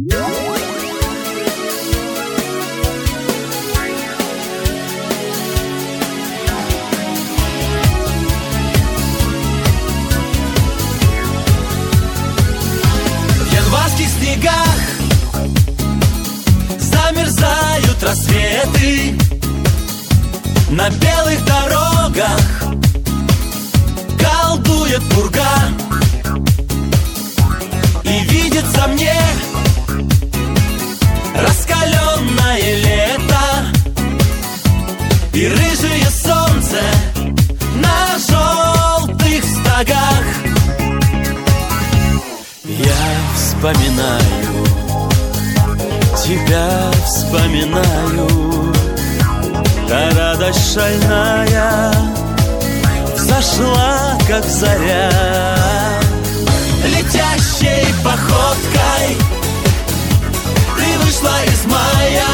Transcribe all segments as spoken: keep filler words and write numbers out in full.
В январских снегах замерзают рассветы, на белых дорогах колдует пурга. И видится мне раскаленное лето и рыжее солнце на желтых стогах. Я вспоминаю, тебя вспоминаю, та радость шальная взошла, как заря. Летящей походкой ты вышла из мая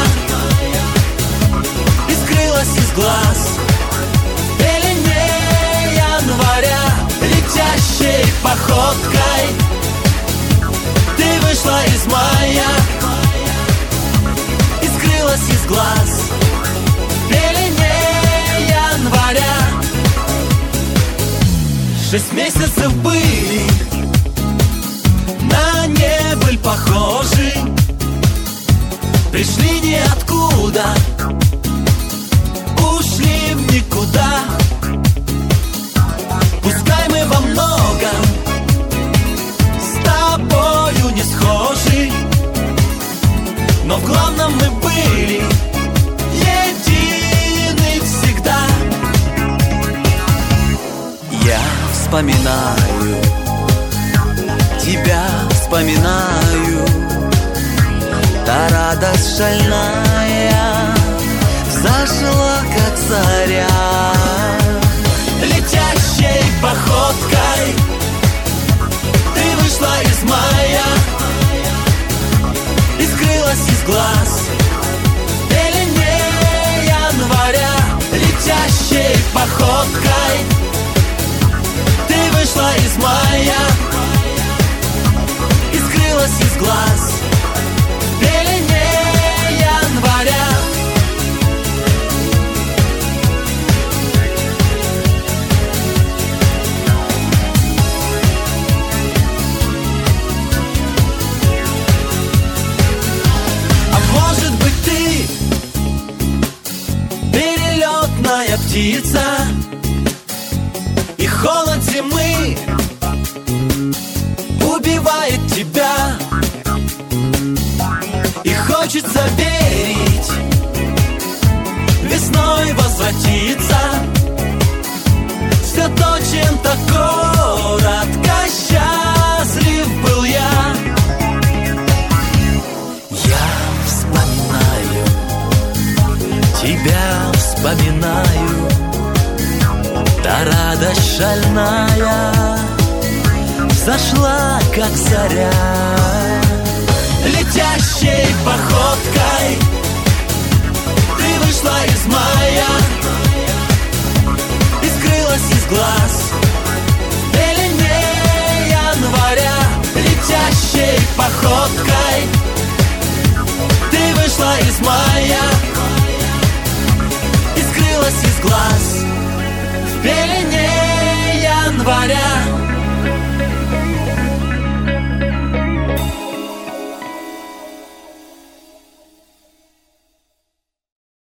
и скрылась из глаз в пелене января. Летящей походкой ты вышла из мая и скрылась из глаз в пелене января. Шесть месяцев были на небыль похожи, пришли ниоткуда, ушли в никуда. Пускай мы во многом с тобою не схожи, но в главном мы были едины всегда. Я вспоминаю, тебя вспоминаю, та радость шальная взошла, как заря. Летящей походкой ты вышла из мая и скрылась из глаз в пелене января. Летящей походкой ты вышла из мая и скрылась из глаз в пелене января. А может быть ты перелетная птица, и холод зимы убивает тебя, и хочется верить, весной возвратиться. Все то, чем-то коротко счастлив был я. Я вспоминаю, тебя вспоминаю, та радость шальная взошла, как заря. Летящей походкой ты вышла из мая и скрылась из глаз в пелене января. Летящей походкой ты вышла из мая и скрылась из глаз в пелене января.